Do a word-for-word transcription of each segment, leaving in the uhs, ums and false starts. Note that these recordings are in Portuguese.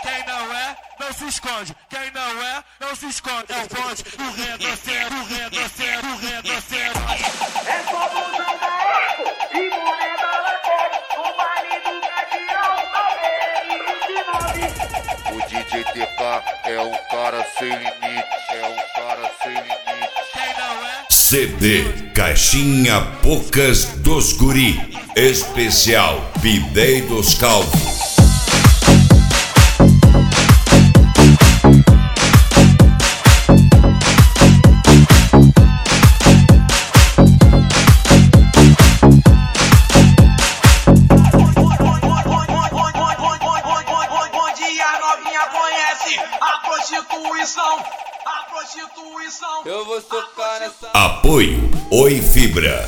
Quem não é, não se esconde. Quem não é, não se esconde. É o bonde, o retrocede, o retrocede, o retrocede. É só blusão da Eco e boné da Lacoste. O baile do Cadeirão, O D J T K é um cara sem limite, é um cara sem limite. Quem não é? C D Caixinha Poucas dos Guri. Especial Pidei dos Calvos. a prostituição, a prostituição. Eu vou socar nessa. Apoio Oi Fibra.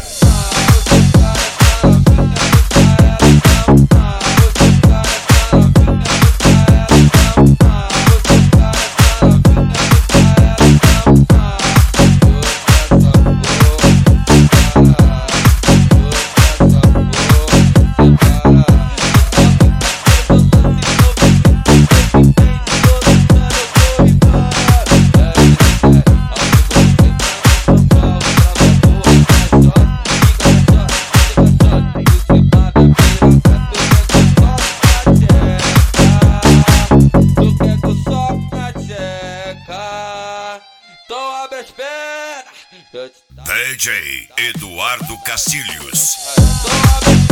D J Eduardo Castilhos.